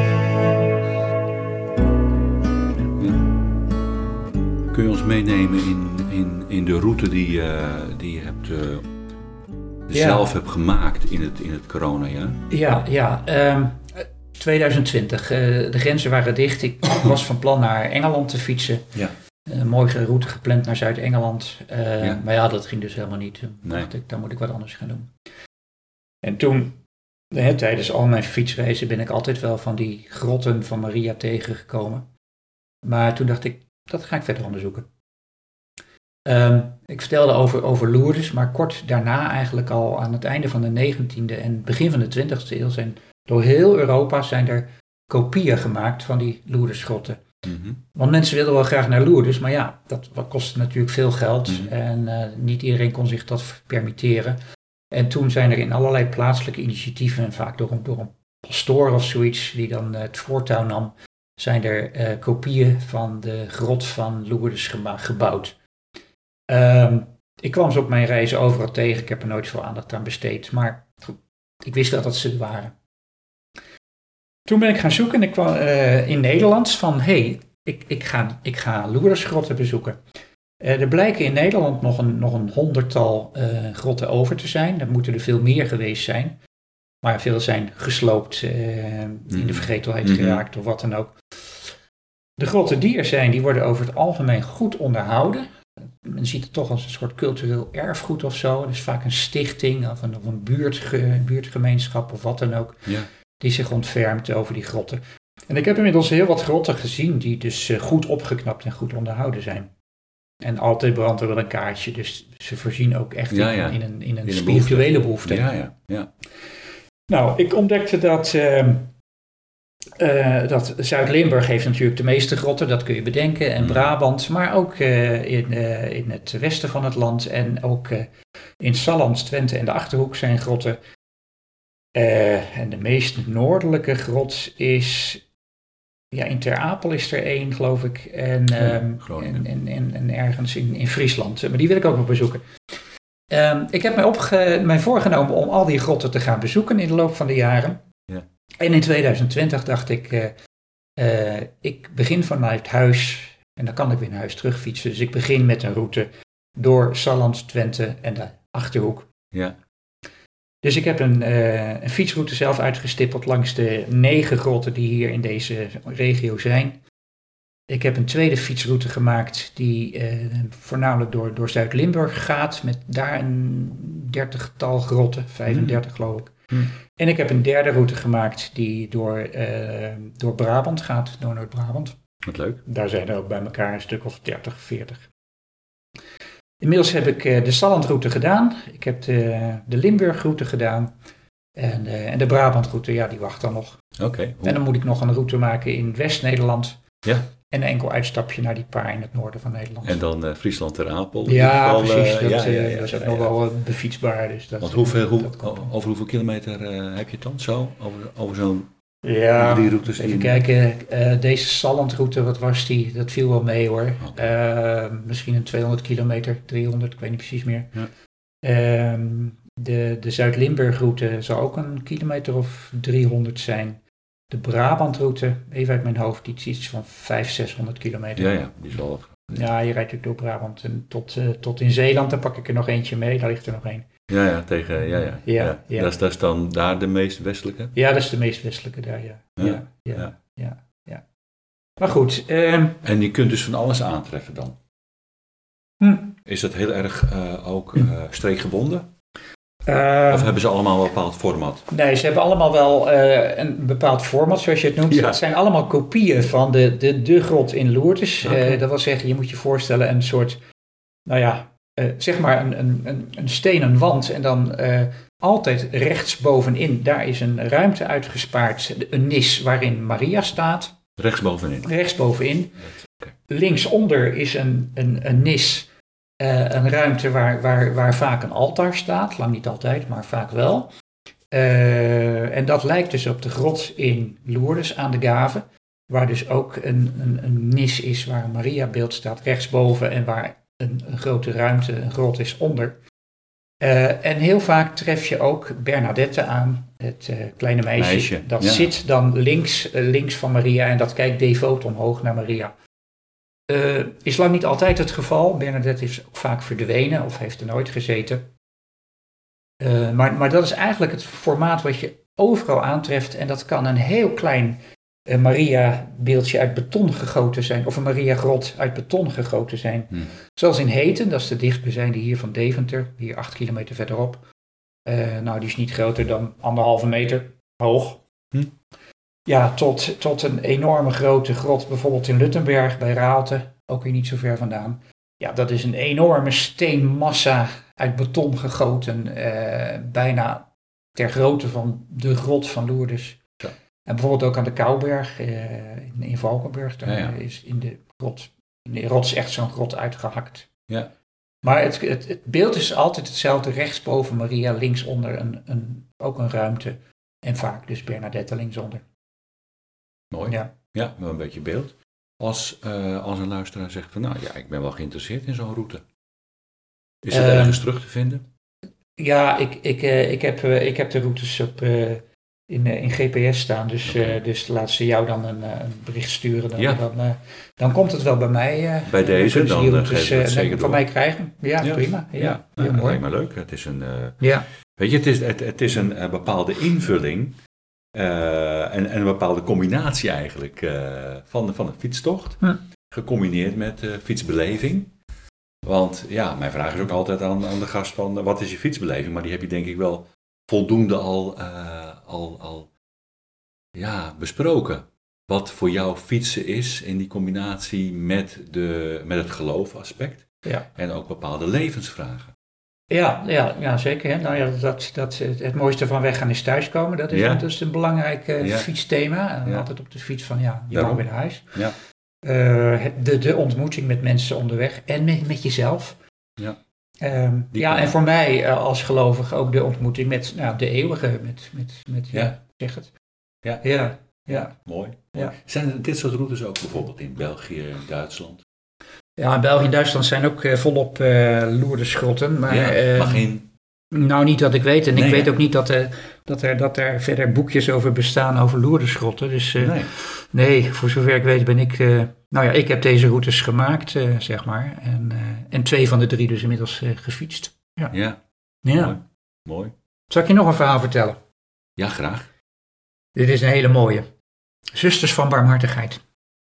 Kun je ons meenemen in, in, in de route die, uh, die je hebt, uh, ja. zelf hebt gemaakt in het, in het coronajaar? Ja, ja. Um, twintig twintig, uh, de grenzen waren dicht. Ik was van plan naar Engeland te fietsen. Ja. Een mooie route gepland naar Zuid-Engeland. Uh, ja. Maar ja, dat ging dus helemaal niet. Toen nee. dacht ik, dan moet ik wat anders gaan doen. En toen, hè, tijdens al mijn fietsreizen ben ik altijd wel van die grotten van Maria tegengekomen. Maar toen dacht ik, dat ga ik verder onderzoeken. Um, ik vertelde over, over Lourdes, maar kort daarna eigenlijk al aan het einde van de negentiende en begin van de twintigste eeuw zijn door heel Europa zijn er kopieën gemaakt van die Lourdesgrotten. Mm-hmm. Want mensen wilden wel graag naar Lourdes, maar ja, dat kostte natuurlijk veel geld mm-hmm. en uh, niet iedereen kon zich dat permitteren. En toen zijn er in allerlei plaatselijke initiatieven, en vaak door een, door een pastoor of zoiets, die dan uh, het voortouw nam, zijn er uh, kopieën van de grot van Lourdes geba- gebouwd. Um, ik kwam ze op mijn reizen overal tegen, ik heb er nooit veel aandacht aan besteed, maar ik wist wel dat ze er waren. Toen ben ik gaan zoeken en ik kwam uh, in Nederlands van, hé, hey, ik, ik ga, ik ga Lourdesgrotten bezoeken. Uh, er blijken in Nederland nog een, nog een honderdtal uh, grotten over te zijn. Er moeten er veel meer geweest zijn. Maar veel zijn gesloopt, uh, mm. in de vergetelheid mm-hmm. geraakt of wat dan ook. De grotten die er zijn, die worden over het algemeen goed onderhouden. Men ziet het toch als een soort cultureel erfgoed of zo. Dus vaak een stichting of een, of een buurtge, buurtgemeenschap of wat dan ook. Ja. Die zich ontfermt over die grotten. En ik heb inmiddels heel wat grotten gezien die dus uh, goed opgeknapt en goed onderhouden zijn. En altijd brandt er wel een kaartje. Dus ze voorzien ook echt Ja, in, ja. in een, in een In een spirituele behoefte. Ja, ja, ja. Nou, ik ontdekte dat... Uh, Uh, dat Zuid-Limburg heeft natuurlijk de meeste grotten, dat kun je bedenken, en Mm. Brabant, maar ook uh, in, uh, in het westen van het land en ook uh, in Salland, Twente en de Achterhoek zijn grotten. Uh, en de meest noordelijke grot is, ja, in Ter Apel is er één, geloof ik, en, um, Groningen. en, en, en, en ergens in, in Friesland, maar die wil ik ook nog bezoeken. Um, ik heb mij, opge- mij voorgenomen om al die grotten te gaan bezoeken in de loop van de jaren. Ja. En in tweeduizend twintig dacht ik, uh, uh, ik begin vanuit huis en dan kan ik weer naar huis terugfietsen. Dus ik begin met een route door Salland, Twente en de Achterhoek. Ja. Dus ik heb een, uh, een fietsroute zelf uitgestippeld langs de negen grotten die hier in deze regio zijn. Ik heb een tweede fietsroute gemaakt die uh, voornamelijk door, door Zuid-Limburg gaat, met daar een dertigtal grotten, vijfendertig mm. geloof ik. Mm. En ik heb een derde route gemaakt die door, uh, door Brabant gaat, door Noord-Brabant. Wat leuk. Daar zijn er ook bij elkaar een stuk of dertig, veertig. Inmiddels heb ik uh, de Sallandroute gedaan, ik heb de, de Limburgroute gedaan en, uh, en de Brabantroute, ja, die wacht dan nog. Oké. Okay. En dan moet ik nog een route maken in West-Nederland. Ja. En een enkel uitstapje naar die paar in het noorden van Nederland. En dan uh, Friesland ter Apel. Ja, geval, precies. Uh, dat, ja, ja, uh, ja, dat is ook ja, nog ja. wel uh, befietsbaar. Dus dat, Want hoeveel, hoe, dat o, over hoeveel kilometer uh, heb je het dan zo? Over, over zo'n ja, drie routes? even die kijken. Uh, deze Sallandroute, wat was die? Dat viel wel mee hoor. Okay. Uh, misschien een tweehonderd kilometer, driehonderd, ik weet niet precies meer. Ja. Uh, de de Zuid-Limburgroute zal ook een kilometer of driehonderd zijn. De Brabantroute, even uit mijn hoofd, die is iets van vijfhonderd, zeshonderd kilometer. Ja, ja, die is wel wat. Ja, je rijdt natuurlijk door Brabant en tot, uh, tot in Zeeland, daar pak ik er nog eentje mee, daar ligt er nog één. Ja, ja, tegen, ja, ja. Ja, ja. ja. Dat, is, dat is dan daar de meest westelijke? Ja, dat is de meest westelijke daar, ja. Ja, Ja, ja, ja. ja, ja. Maar goed. Uh, en je kunt dus van alles aantreffen dan? Hm. Is dat heel erg uh, ook uh, streekgebonden? Uh, of hebben ze allemaal een bepaald format? Nee, ze hebben allemaal wel uh, een bepaald format, zoals je het noemt. Ja. Het zijn allemaal kopieën van de, de, de grot in Lourdes. Okay. Uh, dat wil zeggen, je moet je voorstellen een soort, nou ja, uh, zeg maar een, een, een, een stenen wand. En dan uh, altijd rechtsbovenin, daar is een ruimte uitgespaard, een nis waarin Maria staat. Rechtsbovenin? Rechtsbovenin. Okay. Linksonder is een, een, een nis. Uh, een ruimte waar, waar, waar vaak een altaar staat, lang niet altijd, maar vaak wel. Uh, en dat lijkt dus op de grot in Lourdes aan de Gave, waar dus ook een, een, een nis is waar een Maria-beeld staat rechtsboven en waar een, een grote ruimte, een grot is onder. Uh, en heel vaak tref je ook Bernadette aan, het uh, kleine meisje. meisje. Dat Ja. zit dan links, uh, links van Maria en dat kijkt devoot omhoog naar Maria. Uh, is lang niet altijd het geval. Bernadette is ook vaak verdwenen of heeft er nooit gezeten. Uh, maar, maar dat is eigenlijk het formaat wat je overal aantreft. En dat kan een heel klein uh, Maria-beeldje uit beton gegoten zijn. Of een Maria-grot uit beton gegoten zijn. Hmm. Zoals in Heten, dat is de dichtstbijzijnde hier van Deventer. Hier acht kilometer verderop. Uh, nou, die is niet groter dan anderhalve meter hoog. Hmm. Ja, tot, tot een enorme grote grot, bijvoorbeeld in Luttenberg bij Raalte, ook weer niet zo ver vandaan. Ja, dat is een enorme steenmassa uit beton gegoten, uh, bijna ter grootte van de grot van Lourdes. Ja. En bijvoorbeeld ook aan de Kouberg uh, in, in Valkenburg, daar ja, ja. is in de grot, in de rots echt zo'n grot uitgehakt. Ja. Maar het, het, het beeld is altijd hetzelfde, rechtsboven Maria, linksonder een, een, ook een ruimte en vaak dus Bernadette linksonder. Mooi. Ja. Ja, wel een beetje beeld. Als, uh, als een luisteraar zegt van, nou ja, ik ben wel geïnteresseerd in zo'n route. Is dat uh, ergens terug te vinden? Ja, ik, ik, uh, ik, heb, uh, ik heb de routes op, uh, in, uh, in G P S staan, dus, okay. uh, dus laat ze jou dan een, uh, een bericht sturen. Dan, ja. dan, uh, dan komt het wel bij mij. Uh, bij deze, dan routes, geef je het uh, zeker van door. mij krijgen. Ja, ja. prima. Ja, ja. heel ja, mooi. lijkt me leuk. Het is een, uh, ja. weet je, het is, het, het is een uh, bepaalde invulling Uh, en, en een bepaalde combinatie eigenlijk uh, van, van een fietstocht. Hm. Gecombineerd met uh, fietsbeleving. Want ja, mijn vraag is ook altijd aan, aan de gast van uh, wat is je fietsbeleving? Maar die heb je denk ik wel voldoende al, uh, al, al ja, besproken. Wat voor jou fietsen is in die combinatie met, de, met het geloofaspect. Ja. En ook bepaalde levensvragen. Ja, ja, ja zeker. Hè. Nou ja, dat, dat, het mooiste van weggaan is thuiskomen. Dat is, ja. dat is een belangrijk uh, ja. fietsthema. En ja. altijd op de fiets van ja, je mag weer naar huis. Ja. Uh, de, de ontmoeting met mensen onderweg en met, met jezelf. Ja, um, ja en voor mij uh, als gelovige ook de ontmoeting met nou, de eeuwige. Met, met, met ja. ja, zeg het. Ja, ja. ja. Mooi. Ja. Zijn er dit soort routes ook bijvoorbeeld in België en Duitsland? Ja, in België en Duitsland zijn ook uh, volop uh, Lourdesgrotten. Maar, ja, maar geen... Uh, nou, niet dat ik weet. En nee, ik weet ja. ook niet dat, uh, dat, er, dat er verder boekjes over bestaan over Lourdesgrotten. Dus uh, nee. nee, voor zover ik weet ben ik... Uh, nou ja, ik heb deze routes gemaakt, uh, zeg maar. En, uh, en twee van de drie dus inmiddels uh, gefietst. Ja. Ja. ja. Mooi. Mooi. Zal ik je nog een verhaal vertellen? Ja, graag. Dit is een hele mooie. Zusters van Barmhartigheid.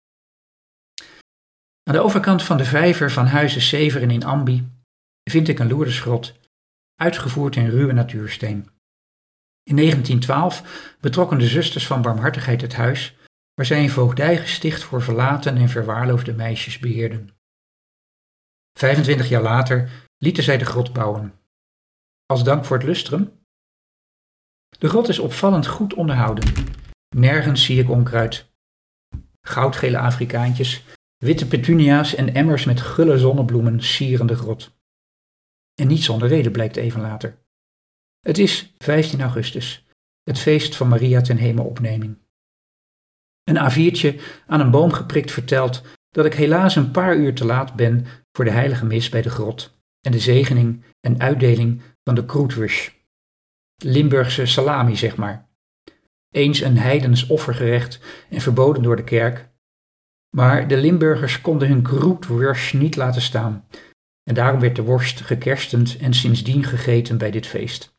Aan de overkant van de vijver van Huize Severen in Ambi vind ik een Lourdesgrot, uitgevoerd in ruwe natuursteen. In negentien twaalf betrokken de Zusters van Barmhartigheid het huis, waar zij een voogdijgesticht voor verlaten en verwaarloosde meisjes beheerden. vijfentwintig jaar later lieten zij de grot bouwen. Als dank voor het lustrum. De grot is opvallend goed onderhouden. Nergens zie ik onkruid. Goudgele Afrikaantjes, witte petunia's en emmers met gulle zonnebloemen sieren de grot. En niet zonder reden blijkt even later. Het is vijftien augustus, het feest van Maria ten Hemelopneming. Een A viertje aan een boom geprikt vertelt dat ik helaas een paar uur te laat ben voor de heilige mis bij de grot en de zegening en uitdeling van de kroetwurst. Limburgse salami, zeg maar. Eens een heidens offergerecht en verboden door de kerk. Maar de Limburgers konden hun kroetwurst niet laten staan. En daarom werd de worst gekerstend en sindsdien gegeten bij dit feest.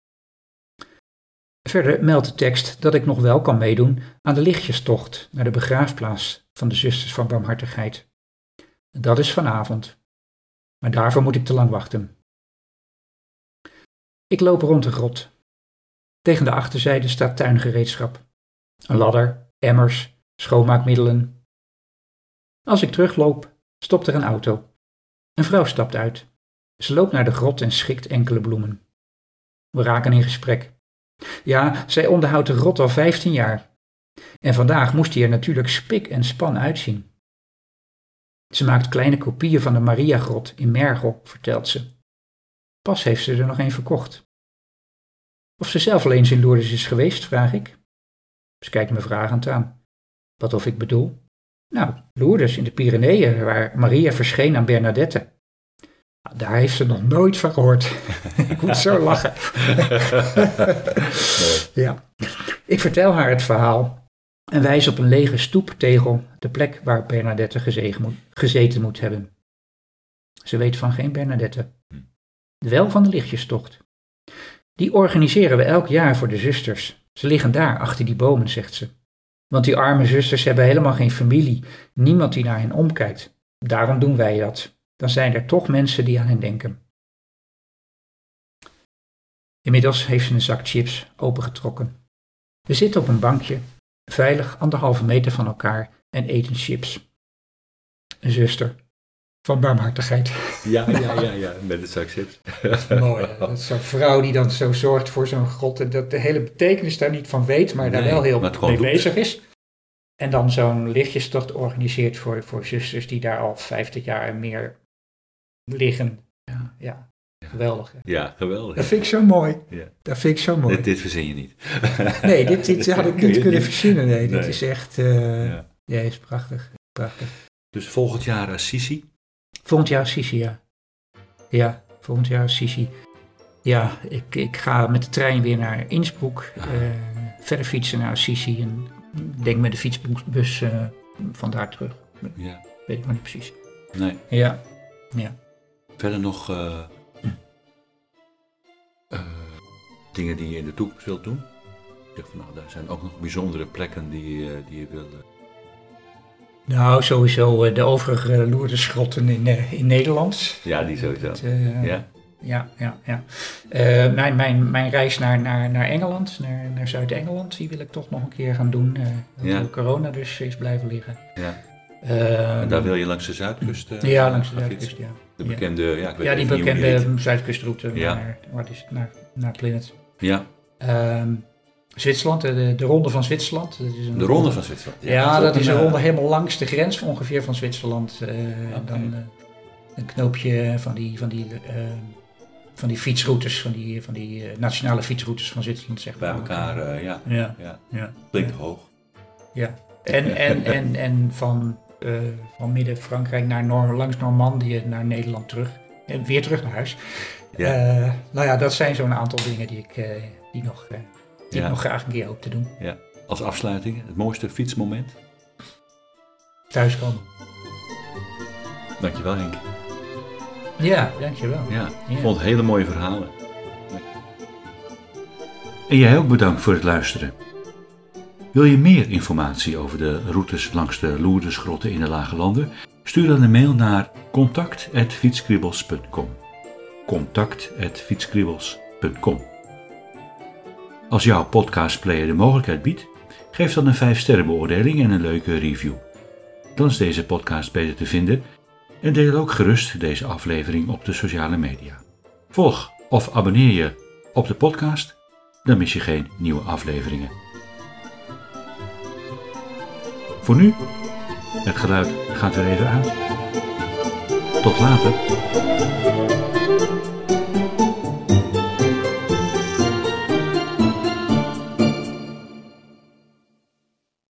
Verder meldt de tekst dat ik nog wel kan meedoen aan de lichtjestocht naar de begraafplaats van de Zusters van Barmhartigheid. Dat is vanavond. Maar daarvoor moet ik te lang wachten. Ik loop rond de grot. Tegen de achterzijde staat tuingereedschap. Een ladder, emmers, schoonmaakmiddelen. Als ik terugloop, stopt er een auto. Een vrouw stapt uit. Ze loopt naar de grot en schikt enkele bloemen. We raken in gesprek. Ja, zij onderhoudt de grot al vijftien jaar. En vandaag moest hij er natuurlijk spik en span uitzien. Ze maakt kleine kopieën van de Mariagrot in Mergel, vertelt ze. Pas heeft ze er nog een verkocht. Of ze zelf al eens in Lourdes is geweest, vraag ik. Ze kijkt me vragend aan. Wat of ik bedoel? Nou, Lourdes in de Pyreneeën, waar Maria verscheen aan Bernadette. Nou, daar heeft ze nog nooit van gehoord. Ik moet zo lachen. Ja. Ik vertel haar het verhaal en wijs op een lege stoeptegel, de plek waar Bernadette gezeten moet hebben. Ze weet van geen Bernadette. Wel van de lichtjestocht. Die organiseren we elk jaar voor de zusters. Ze liggen daar achter die bomen, zegt ze. Want die arme zusters hebben helemaal geen familie, niemand die naar hen omkijkt. Daarom doen wij dat. Dan zijn er toch mensen die aan hen denken. Inmiddels heeft ze een zak chips opengetrokken. We zitten op een bankje, veilig anderhalve meter van elkaar en eten chips. Een zuster van barmhartigheid. Ja, ja, ja, ja, met een zak chips. Dat is mooi. Hè? Dat is zo'n vrouw die dan zo zorgt voor zo'n grot en dat de hele betekenis daar niet van weet, maar daar nee, wel heel mee bezig is. En dan zo'n lichtjestocht organiseert voor, voor zusters die daar al vijftig jaar en meer liggen. Ja, ja. Ja. Geweldig. Hè? Ja, geweldig. Dat vind ik zo mooi. Ja. Dat vind ik zo mooi. Dit, dit verzin je niet. Nee, dit, dit had ik niet kunnen verzinnen. Nee, nee. Dit is echt, uh, ja. ja, is prachtig. prachtig. Dus volgend jaar Assisi? Volgend jaar Assisi, ja. Ja, volgend jaar Assisi. Ja, ik, ik ga met de trein weer naar Innsbruck. Ja. Uh, verder fietsen naar Assisi en denk met de fietsbus uh, vandaar terug. Ja. Weet ik maar niet precies. Nee. Ja. Ja. Verder nog uh, hm. uh, dingen die je in de toekomst wilt doen? zeg van, nou, daar zijn ook nog bijzondere plekken die, uh, die je wil... Uh... Nou, sowieso uh, de overige Lourdesgrotten in, uh, in Nederland. Ja, die sowieso. Het, uh, ja. Ja, ja, ja. Uh, mijn, mijn, mijn reis naar, naar, naar Engeland, naar, naar Zuid-Engeland, die wil ik toch nog een keer gaan doen. Uh, ja. Door corona dus is blijven liggen. Ja. Uh, en daar wil je langs de Zuidkust? Uh, ja, langs de Zuidkust, ja. De bekende, ja, ik weet ja die bekende Zuidkustroute ja. naar, wat is het, naar, naar Plymouth. Ja. Uh, Zwitserland, de, de ronde van Zwitserland. Dat is een de ronde van Zwitserland? Ja, ja dat, dat is een ronde helemaal langs de grens ongeveer van Zwitserland. Uh, okay. Dan uh, een knoopje van die... Van die uh, van die fietsroutes, van die, van die uh, nationale fietsroutes van Zwitserland, zeg maar. Bij elkaar, uh, ja. Ja. ja. ja. Klinkt ja. hoog. Ja. En, en, en, en van, uh, van midden-Frankrijk naar Nor- langs Normandië naar Nederland terug. En weer terug naar huis. Ja. Uh, nou ja, dat zijn zo'n aantal dingen die ik, uh, die nog, uh, die ja. ik nog graag een keer hoop te doen. Ja. Als afsluiting, het mooiste fietsmoment? Thuiskomen. Dankjewel, Henk. Ja, dankjewel. Ja, ik ja. vond het hele mooie verhalen. En jij ook bedankt voor het luisteren. Wil je meer informatie over de routes langs de Lourdesgrotten in de Lage Landen? Stuur dan een mail naar contact at fietskribbels punt com. contact at fietskribbels punt com. Als jouw podcastplayer de mogelijkheid biedt, geef dan een vijf sterren beoordeling en een leuke review. Dan is deze podcast beter te vinden. En deel ook gerust deze aflevering op de sociale media. Volg of abonneer je op de podcast, dan mis je geen nieuwe afleveringen. Voor nu, het geluid gaat weer even uit. Tot later.